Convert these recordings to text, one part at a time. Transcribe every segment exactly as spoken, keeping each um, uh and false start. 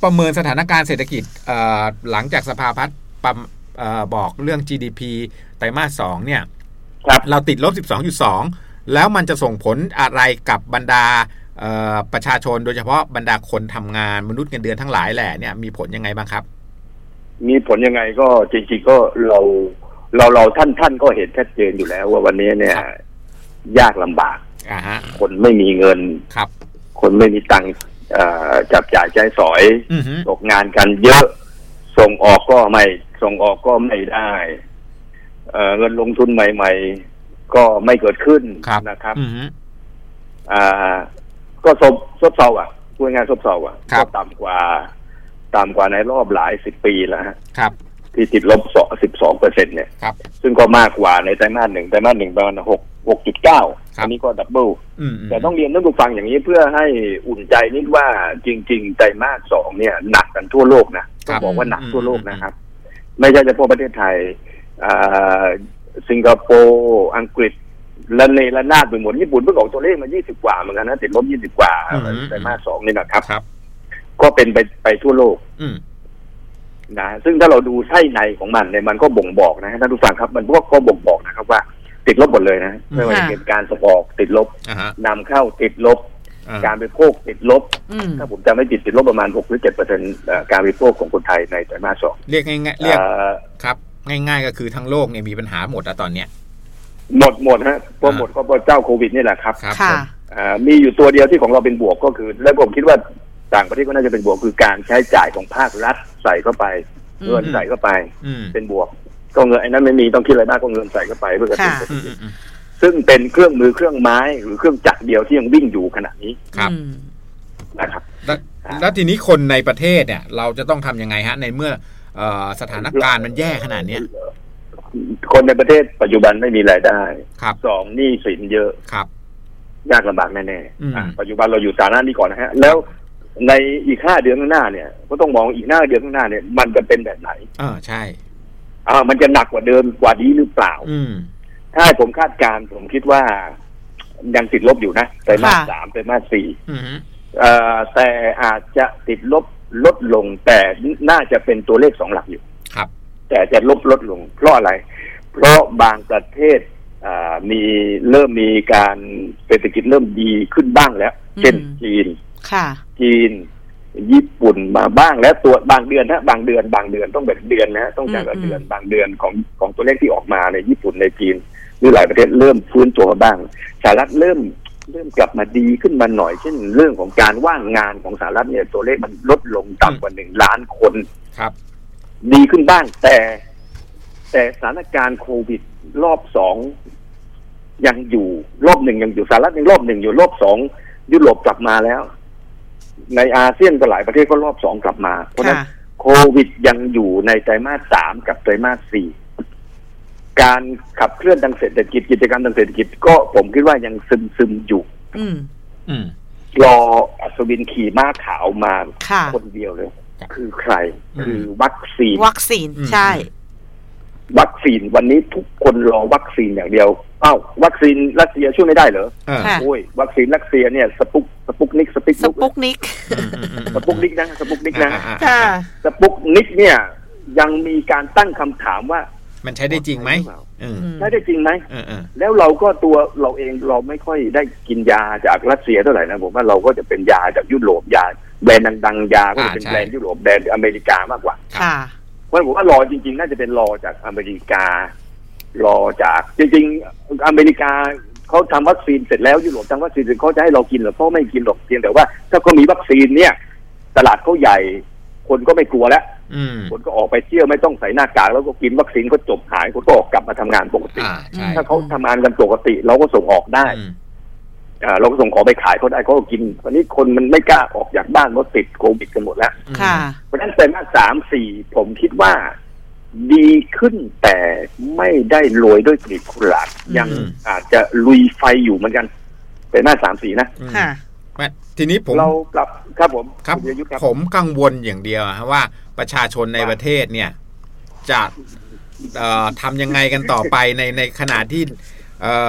ประเมินสถานการณ์เศรษฐกิจหลังจากสภาพัฒน์บอกเรื่อง จี ดี พี ไตรมาสสองเนี่ยเราติดลบ สิบสองจุดสอง แล้วมันจะส่งผลอะไรกับบรรดาประชาชนโดยเฉพาะบรรดาคนทำงานมนุษย์เงินเดือนทั้งหลายแหละเนี่ยมีผลยังไงบ้างครับมีผลยังไงก็จริงๆก็เราเราเราท่านท่านก็เห็นชัดเจนอยู่แล้วว่าวันนี้เนี่ยยากลำบากคนไม่มีเงินครับคนไม่มีตังค์จับจ่ายใช้สอยตกงานกันเยอะส่งออกก็ไม่ส่งออกก็ไม่ได้เอ่อเงินลงทุนใหม่ๆก็ไม่เกิดขึ้นนะครับอ่าก็ซบซบเซาอ่ะพูดง่ายๆซบเซาอ่ะก็ต่ำกว่าต่ำกว่าในรอบหลายสิบปีแล้วฮะที่ติดลบสองสิบสองเปอร์เซ็นต์เนี่ยซึ่งก็มากกว่าในไตรมาสหนึ่งไตรมาสหนึ่งประมาณหกหกจุดเก้าอันนี้ก็ดับเบิลแต่ต้องเรียนท่านผู้ฟังอย่างนี้เพื่อให้อุ่นใจนิดว่าจริงๆไตรมาสสองเนี่ยหนักกันทั่วโลกนะต้องบอกว่าหนักทั่วโลกนะครับไม่ใช่เฉพาะประเทศไทยสิงคโปร์อังกฤษละเนระนาดไปหมดญี่ปุ่นเพิ่งออกตัวเลขมายี่สิบกว่าเหมือนกันนะติดลบยี่สิบกว่าไตรมาสสองนี่นะครับก็เป็นไปไปทั่วโลกนะซึ่งถ้าเราดูไส้ในของมันเนี่ยมันก็บ่งบอกนะท่านผู้ฟังครับมันพวกก็บ่งบอกนะครับว่าติดลบหมดเลยนะไม่ว่าจะเป็นการส่งออกติดลบนำเข้าติดลบการบริโภคติดลบถ้าผมจำไม่ผิดติดลบประมาณหกหรือเจ็ดเปอร์เซ็นต์การบริโภคของคนไทยในไตรมาสสองเรียกง่ายๆเรียกครับง่ายๆก็คือทั้งโลกเนี่ยมีปัญหาหมดแล้วตอนเนี้ยหมดหมดฮะเพราะหมดก็เพราะเจ้าโควิดนี่แหละครับมีอยู่ตัวเดียวที่ของเราเป็นบวกก็คือและผมคิดว่าต่างประเทศก็น่าจะเป็นบวกคือการใช้จ่ายของภาครัฐใส่เข้าไปเงินใส่เข้าไปเป็นบวกก็เงินไอ้นั้นไม่มีต้องคิดอะไรมากก็เงินใส่เข้าไปเพื่อกระตุ้นเศรษฐกิจซึ่งเป็นเครื่องมือเครื่องไม้หรือเครื่องจักรเดียวที่ยังวิ่งอยู่ขณะนี้ครับนะครับแล้วทีนี้คนในประเทศเนี่ยเราจะต้องทำยังไงฮะในเมื่อสถานการณ์มันแย่ขนาดนี้คนในประเทศปัจจุบันไม่มีรายได้สองหนี้สินเยอะครับยากลำบากแน่ๆปัจจุบันเราอยู่ฐานะนี้ก่อนนะฮะแล้วในอีกห้าเดือนข้างหน้าเนี่ยก็ต้องมองอีกห้าเดือนข้างหน้าเนี่ยมันจะเป็นแบบไหนอ่าใช่อ่ามันจะหนักกว่าเดิมกว่านี้หรือเปล่าอืมถ้าผมคาดการณ์ผมคิดว่ายังติดลบอยู่นะไตรมาสสามไตรมาสสี่เอ่อแต่อาจจะติดลบลดลงแต่น่าจะเป็นตัวเลขสองหลักอยู่ครับแต่จะลบลดลงเพราะอะไรเพราะบางประเทศอ่ามีเริ่มมีการเศรษฐกิจเริ่มดีขึ้นบ้างแล้วเช่นจีนจีนญี่ปุ่นมาบ้างแล้วตัวบางเดือนนะบางเดือนบางเดือนต้องเป็นเดือนนะต้องจากเดือนบางเดือนของของตัวเลขที่ออกมาในญี่ปุ่นในจีนหรือหลายประเทศเริ่มฟื้นตัวบ้างสหรัฐเริ่มเริ่มกลับมาดีขึ้นมาหน่อยเช่นเรื่องของการว่างงานของสหรัฐเนี่ยตัวเลขมันลดลงต่ำกว่าหนึ่งล้านคนครับดีขึ้นบ้างแต่แต่สถานการณ์โควิดรอบสองยังอยู่รอบหนึ่งยังอยู่สหรัฐยังรอบหนึ่งอยู่รอบสองยุโรปกลับมาแล้วในอาเซียนก็หลายประเทศก็รอบสองกลับมาเพราะฉะนั้นโควิดยังอยู่ในไตรมาสสามกับไตรมาสสี่การขับเคลื่อนทางเศรษฐกิจกิจกรรมทางเศรษฐกิจก็ผมคิดว่ายังซึมซึมอยู่อืมอืมรออัศวินขี่ม้าขาวมาคนเดียวเลยคือใครคือวัคซีนวัคซีนใช่วัคซีนวันนี้ทุกคนรอวัคซีนอย่างเดียวอ้าววัคซีนรัสเซียช่วยไม่ได้เหรอโอ้ยวัคซีนรัสเซียเนี่ยสปุกสปุกนิกสปิกสปุกนิกสปุกนิกนะสปุกนิกนะสปุกนิกเนี่ยยังมีการตั้งคำถามว่ามันใช้ได้จริงไหมใช้ได้จริงไหมแล้วเราก็ตัวเราเองเราไม่ค่อยได้กินยาจากรัสเซียเท่าไหร่นะผมว่าเราก็จะเป็นยาจากยุโรปยาแบรนด์ดังๆยาก็จะเป็นแบรนด์ยุโรปแบรนด์อเมริกามากกว่าเพราะผมว่ารอจริงๆน่าจะเป็นรอจากอเมริการอจากจริงๆอเมริกาเขาทำวัคซีนเสร็จแล้วยุโรปทำวัคซีนเสร็จเขาจะให้เรากินหรือเขาไม่กินหรอกเพียงแต่ว่าถ้าเขามีวัคซีนเนี่ยตลาดเขาใหญ่คนก็ไม่กลัวแล้วคนก็ออกไปเที่ยวไม่ต้องใส่หน้ากากแล้วก็กินวัคซีนก็จบหายคนก็ออกกลับมาทำงานปกติถ้าเขาทำงานกันปกติเราก็ส่งออกได้เราก็ส่งของไปขายเขาได้เขาก็กินวันนี้คนมันไม่กล้าออกจากบ้านเพราะติดโควิดกันหมดแล้วเพราะฉะนั้นไตรมาสสามสี่ผมคิดว่าดีขึ้นแต่ไม่ได้โรยด้วยกลีบกุหลาบยังอาจจะลุยไฟอยู่เหมือนกันไตรมาสสามสี่นะทีนี้ผมเรากลับครับผมครับผมกังวลอย่างเดียวว่าประชาชนในประเทศเนี่ยจะทำยังไงกันต่อไปในในขณะที่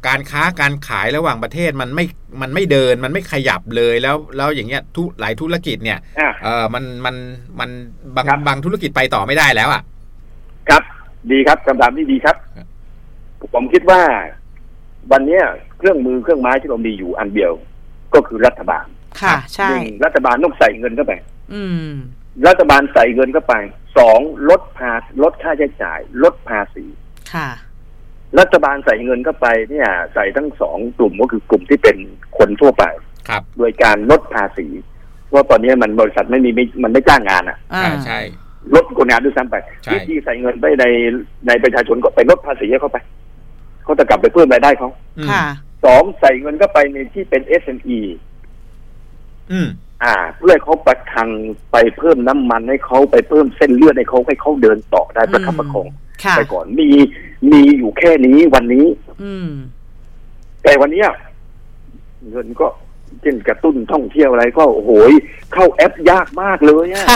การค้าการขายระหว่างประเทศมันไม่มันไม่เดินมันไม่ขยับเลยแล้วแล้วอย่างเงี้ยทุหลายธุรกิจเนี่ยเออมันมันมันบางบางธุรกิจไปต่อไม่ได้แล้วอ่ะครับดีครับคำถามที่ดีครับผมคิดว่าวันนี้เครื่องมือเครื่องไม้ที่เรามีอยู่อันเดียวก็คือรัฐบาลค่ะใช่รัฐบาลต้องใส่เงินเข้าไปอืมรัฐบาลใส่เงินเข้าไปสองลดภาลดค่าใช้จ่ายลดภาษีค่ะรัฐบาลใส่เงินเข้าไปเนี่ยใส่ทั้งสองกลุ่มก็คือกลุ่มที่เป็นคนทั่วไปครับโดยการลดภาษีเพราะตอนนี้มันบริษัทไม่มีมันไม่จ้างงานอ่ะใช่ใช่ลดคนงานด้วยซ้ำไปวิธีใส่เงินไปในในประชาชนก็ไปลดภาษีเข้าไปเขาจะกลับไปเพิ่มรายได้เขาสองใส่เงินเข้าไปในที่เป็น เอส เอ็ม อีอืมอ่าเพื่อเขาประทังไปเพิ่มน้ำมันให้เขาไปเพิ่มเส้นเลือดให้เขาให้เขาเดินต่อได้ประคับประคองไปก่อนมีมีอยู่แค่นี้วันนี้แต่วันนี้เงินก็เช่นกระตุ้นท่องเที่ยวอะไรก็โอ้โหเข้าแอปยากมากเลยอ่ะ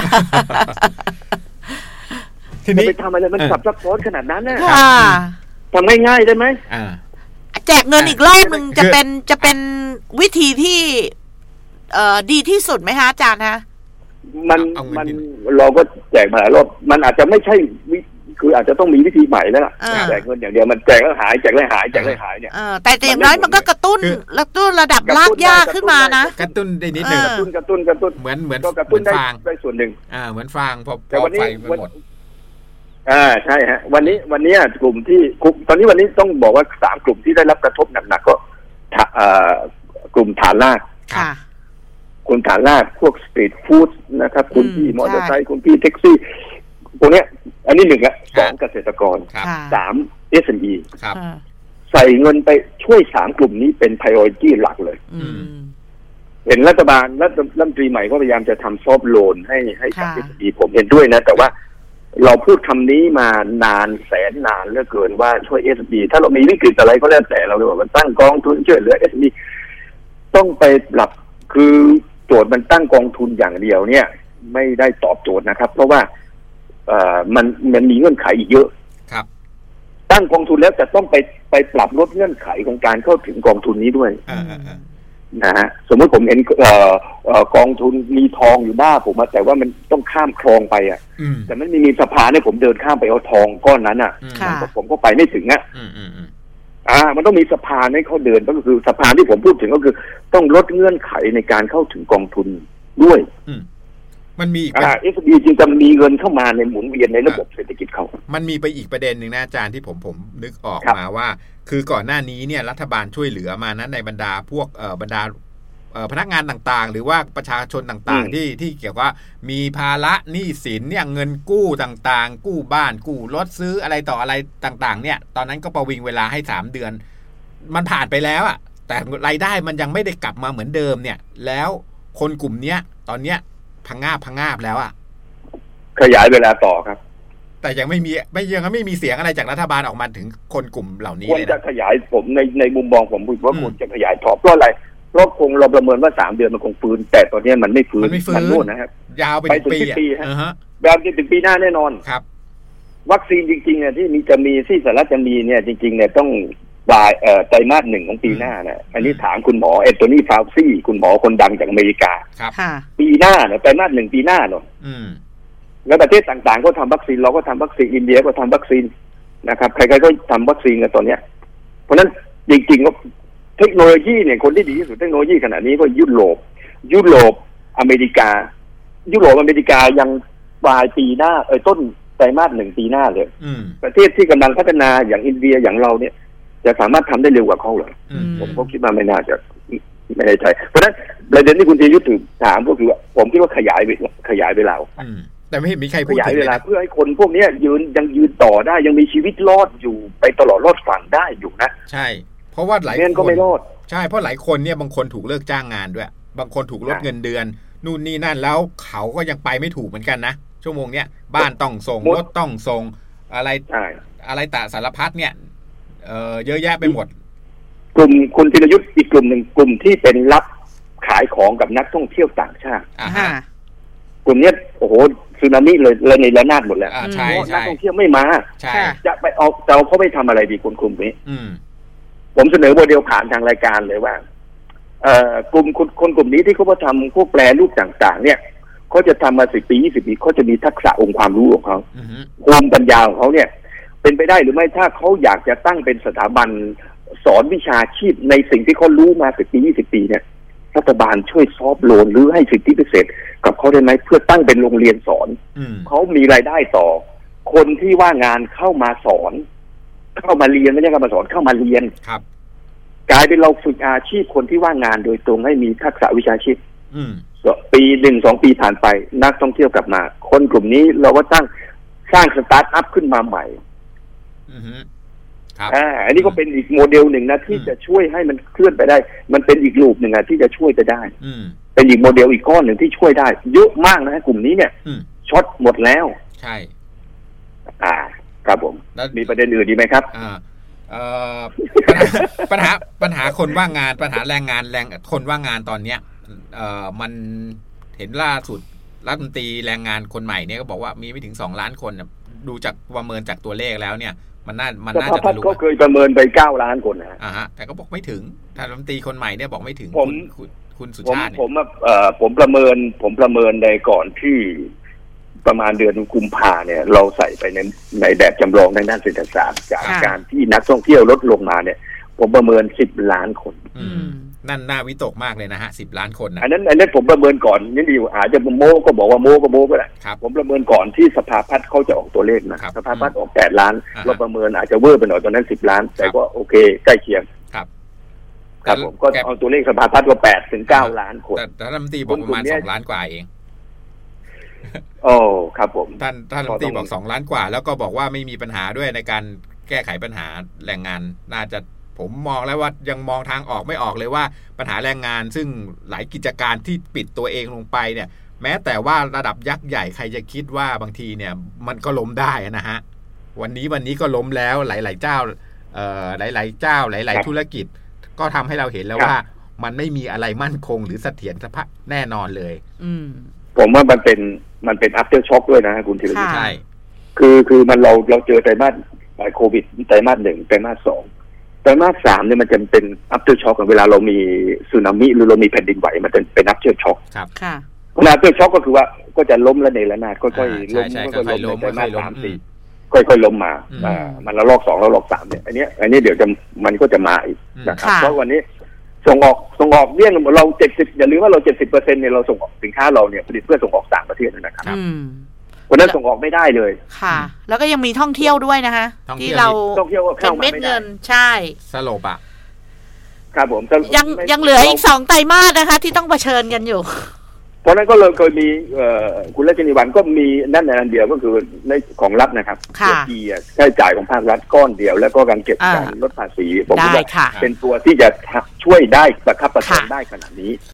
ทีนี้ไปทำอะไรมันซับซ้อนขนาดนั้นนะทำง่ายๆได้ไหมแจกเงินอีกรอบหนึ่งจะเป็นจะเป็นวิธีที่เอ่อดีที่สุดไหมฮะอาจารย์ฮะมันมันเราก็แจกมาหลายรอบมันอาจจะไม่ใช่คืออาจจะต้องมีวิธีใหม่แล้วล่ะแจกเงินอย่างเดียวมันแจกแล้วหายแจกแล้วหายแจกแล้วหายเนี่ยแต่อย่างน้อยมันก็กระตุ้นกระตุ้นระดับรากหญ้าขึ้นมานะกระตุ้นได้นิดนึงกระตุ้นกระตุ้นกระตุ้นเหมือนเหมือนก็กระตุ้นได้ได้ส่วนหนึ่งอ่าเหมือนฟางพอพอไฟมันหมดอ่าใช่ฮะวันนี้วันนี้กลุ่มที่ตอนนี้วันนี้ต้องบอกว่าสามกลุ่มที่ได้รับกระทบหนักๆก็กลุ่มฐานรากค่ะกลุ่มฐานรากพวกสตรีทฟู้ดนะครับคุณพี่มอเตอร์ไซค์คุณพี่แท็กซี่พวกเนี้ยอันนี้หนึ่งละสองเกษตรกรสาม เอส เอ็ม อี ใส่เงินไปช่วยสามกลุ่มนี้เป็น priority หลักเลยเห็นรัฐบาลรัฐรัฐมนตรีใหม่ก็พยายามจะทำซอฟต์โลนให้ให้กับ เอส เอ็ม อี ผมเห็นด้วยนะแต่ว่าเราพูดคำนี้มานานแสนนานเหลือเกินว่าช่วย เอส เอ็ม อี ถ้าเรามีวิกฤตอะไรก็แล้วแต่เราเลยว่ามันตั้งกองทุนช่วยเหลือ เอส เอ็ม อี ต้องไปปรับคือโจทย์มันตั้งกองทุนอย่างเดียวเนี่ยไม่ได้ตอบโจทย์นะครับเพราะว่าเอ่อมันมันมีเงื่อนไขอีกเยอะครับตั้งกองทุนแล้วจะต้องไปไปปรับลดเงื่อนไขของการเข้าถึงกองทุนนี้ด้วยนะฮะสมมติผมเห็นเอ่อเอ่อกองทุนมีทองอยู่หน้าผมแต่ว่ามันต้องข้ามคลองไปอ่ะแต่มันไม่มีสะพานให้ผมเดินข้ามไปเอาทองก้อนนั้นอ่ะผมก็ไปไม่ถึงอ่ะอ่ามันต้องมีสะพานให้เขาเดินก็คือสะพานที่ผมพูดถึงก็คือต้องลดเงื่อนไขในการเข้าถึงกองทุนด้วยมันมีอ่า เอส บี จึงจะมีเงินเข้ามาในหมุนเวียนในระบบเศรษฐกิจเขามันมีไปอีกประเด็นหนึ่งนะอาจารย์ที่ผมผมนึกออกมาว่าคือก่อนหน้านี้เนี่ยรัฐบาลช่วยเหลือมานะในบรรดาพวกเอ่อบรรดาเอ่อพนักงานต่างๆหรือว่าประชาชนต่างๆที่ที่เกี่ยวกับมีภาระหนี้สินเนี่ยเงินกู้ต่างๆกู้บ้านกู้รถซื้ออะไรต่ออะไรต่างๆเนี่ยตอนนั้นก็ประวิงเวลาให้สามเดือนมันผ่านไปแล้วอ่ะแต่รายได้มันยังไม่ได้กลับมาเหมือนเดิมเนี่ยแล้วคนกลุ่มเนี้ยตอนเนี้ยพังงาบพังงาบแล้วอ่ะขยายเวลาต่อครับแต่ยังไม่มีไม่ยังไม่มีเสียงอะไรจากรัฐบาลออกมาถึงคนกลุ่มเหล่านี้เลยนะควรจะขยายผมในในมุมมองผมว่าควรจะขยายต่อเพราะอะไรเพราะคงเราประเมินว่าสามเดือนมันคงฟื้นแต่ตอนนี้มันไม่ฟื้นมันไม่ฟื้นนู่นนะครับยาวไปถึงปีฮะยาวไปถึงปีหน้าแน่นอนครับวัคซีนจริงๆเนี่ยที่มีจะมีที่สหรัฐจะมีเนี่ยจริงๆเนี่ยต้องปลายเอ่อไตรมาสหนึ่งของปีหน้าเนี่ยอันนี้ถามคุณหมอแอนโทนีฟาวซี่คุณหมอคนดังจากอเมริกาครับปีหน้าเนี่ยไตรมาสหนึ่งปีหน้าเนาะแล้วประเทศต่างๆก็ทำวัคซีนเราก็ทำวัคซีนอินเดียก็ทำวัคซีนนะครับใครๆก็ทำวัคซีนกันตอนเนี้ยเพราะฉะนั้นจริงๆก็เทคโนโลยีเนี่ยคนที่ดีที่สุดเทคโนโลยีขณะนี้ก็ยุโรปยุโรปอเมริกายุโรปอเมริกายังปลายปีหน้าเออต้นไตรมาสหนึ่งปีหน้าเลยประเทศที่กำลังพัฒนาอย่างอินเดียอย่างเราเนี่ยจะสามารถทำได้เร็วกว่าเขาเหรอผมก็คิดว่าไม่น่าจะไม่ได้ใช่เพราะฉะนั้นประเด็นที่คุณธีรยุทธ์ถึงถามก็คือว่าผมคิดว่าขยายขยายเวลาแต่ไม่เห็นมีใครพูดขยายเวลาเพื่อให้คนพวกนี้ยืนยังยืนต่อได้ยังมีชีวิตรอดอยู่ไปตลอดรอดฝั่งได้อยู่นะใช่เพราะว่าหลายคนก็ไม่รอดใช่เพราะหลายคนเนี่ยบางคนถูกเลิกจ้างงานด้วยบางคนถูกลดเงินเดือนนู่นนี่นั่นแล้วเขาก็ยังไปไม่ถูกเหมือนกันนะชั่วโมงเนี้ยบ้านต้องส่งรถต้องส่งอะไรอะไรแต่สารพัดเนี่ยเออเยอะแยะไปหมดกลุ่มคุณธีรยุทธ์อีกกลุ่มหนึ่งกลุ่มที่เป็นรับขายของกับนักท่องเที่ยวต่างชาติกลุ่มนี้โอ้โหสึนามิเลยเลยในระนาดหมดแล้วนักท่องเที่ยวไม่มาจะไปเอาจะเอาเขาไปทำอะไรดีคนกลุ่มนี้ผผมเสนอโมเดลผ่านทางรายการเลยว่าเอ่อกลุ่มคนคนกลุ่มนี้ที่เขาทำพวกแปรรูปต่างๆเนี่ยเขาจะทำมาสิบปียี่สิบปีเขาจะมีทักษะองค์ความรู้ของเขาภูมิปัญญาของเขาเนี่ยเป็นไปได้หรือไม่ถ้าเขาอยากจะตั้งเป็นสถาบันสอนวิชาชีพในสิ่งที่เขารู้มาสิบปียี่สิบปีเนี่ยรัฐบาลช่วยซอฟต์โลนหรือให้สิทธิพิเศษกับเขาได้ไหมเพื่อตั้งเป็นโรงเรียนสอนเขามีรายได้ต่อคนที่ว่างงานเข้ามาสอนเข้ามาเรียนไม่ใช่เข้ามาสอนเข้ามาเรียนครับกลายเป็นเราฝึกอาชีพคนที่ว่างงานโดยตรงให้มีทักษะวิชาชีพปีหนึ่งสองปีผ่านไปนักท่องเที่ยวกลับมาคนกลุ่มนี้เราก็ตั้งสร้างสตาร์ทอัพขึ้นมาใหม่อ่าอันนี้ก็เป็นอีกโมเดลหนึ่งนะที่จะช่วยให้มันเคลื่อนไปได้มันเป็นอีกรูปหนึ่งอะที่จะช่วยไปได้เป็นอีกโมเดลอีกก้อนหนึ่งที่ช่วยได้เยอะมากนะกลุ่มนี้เนี่ยช็อตหมดแล้วใช่อ่าครับผมมีประเด็นอื่นดีไหมครับอ่าเอ่อปัญหาปัญหาคนว่างงานปัญหาแรงงานแรงคนว่างงานตอนเนี้ยเอ่อมันเห็นล่าสุดรัฐมนตรีแรงงานคนใหม่เนี่ยก็บอกว่ามีไม่ถึงสองล้านคนดูจากประเมินจากตัวเลขแล้วเนี่ยมันน่ามันน่าจะทะลุก็เคยประเมินไปเก้าล้านคนนะอ่าฮะแต่ก็บอกไม่ถึงท่านรัฐมนตรีคนใหม่เนี่ยบอกไม่ถึงผมคุณสุชาติผมเอ่อผมประเมินผมประเมินในก่อนที่ประมาณเดือนกุมภาเนี่ยเราใส่ไปในในแบบจำลองทางด้านเศรษฐศาสตร์จากการที่นักท่องเที่ยวลดลงมาเนี่ยผมประเมินสิบล้านคนนั่นน่าวิตกมากเลยนะฮะสิบล้านคนนะอันนั้นอันนั้นผมประเมินก่อนนี่ดีอาจจะโมก็บอกว่าโมก็โมก็ได้ผมประเมินก่อนที่สภาพัฒน์เขาจะออกตัวเลขนะสภาพัฒน์ออกแปดล้านเราประเมินอาจจะเวอร์ไปหน่อยตอนนั้นสิบล้านแต่ก็โอเคใกล้เคียงครับครับผมก็เอาตัวเลขสภาพัฒน์ก็แปดถึงเก้าล้านคนแต่รัฐมนตรีบอกประมาณสองล้านกว่าเองโอ้ครับผมท่านท่านรัฐมนตรีบอกสองล้านกว่าแล้วก็บอกว่าไม่มีปัญหาด้วยในการแก้ไขปัญหาแรงงานน่าจะผมมองแล้วว่ายังมองทางออกไม่ออกเลยว่าปัญหาแรงงานซึ่งหลายกิจการที่ปิดตัวเองลงไปเนี่ยแม้แต่ว่าระดับยักษ์ใหญ่ใครจะคิดว่าบางทีเนี่ยมันก็ล้มได้นะฮะวันนี้วันนี้ก็ล้มแล้วหลายๆเจ้าเอ่อหลายๆเจ้าหลายๆธุรกิจก็ทำให้เราเห็นแล้วว่ามันไม่มีอะไรมั่นคงหรือเสถียรภาพแน่นอนเลยอืมผมว่ามันเป็นมันเป็น after shock ด้วยนะคุณธีรยุทธ์ใช่คือคือมันเราเราเจอไตรมาสโควิดไตรมาสหนึ่งไตรมาสสองไตรมาสสามเนี่ยมันจะเป็น after shock เวลาเรามีสึนามิหรือเรามีแผ่นดินไหวมันจะเป็น after shock ครับค่ะ after shock ก็คือว่าก็จะล้มละเนระนาดค่อยๆล้มค่อยๆล้มไตรมาสสามสี่ค่อยๆล้มมาอ่ามันละลอกสองละลอกสามเนี่ยอันนี้อันนี้เดี๋ยวจะมันก็จะมาอีกนะครับเพราะวันนี้ส่งออกส่งออกเนี่ยเราเจ็ดสิบอย่าลืมว่าเราเจ็ดสิบเปอร์เซ็นต์เนี่ยเราส่งออกสินค้าเราเนี่ยผลิตเพื่อส่งออกต่างประเทศนะครับวันนั้นส่งออกไม่ได้เลยค่ะแล้วก็ยังมีท่องเที่ยวด้วยนะคะที่เราท่องเที่ยวก็เข้ามาไม่ได้เงินใช่สลบอ่ะครับผมยังยังเหลืออีกสองไตรมาสนะคะที่ต้องเผชิญกันอยู่เพราะนั้นก็เลยเคยมีคุณรัชนีวันก็มีนั่นในอันเดียวก็คือในของรัฐนะครับที่ใช้จ่ายของภาครัฐก้อนเดียวแล้วก็การเก็บการลดภาษีผมว่าเป็นตัวที่จะช่วยได้ประคับประคองได้ขนาดนี้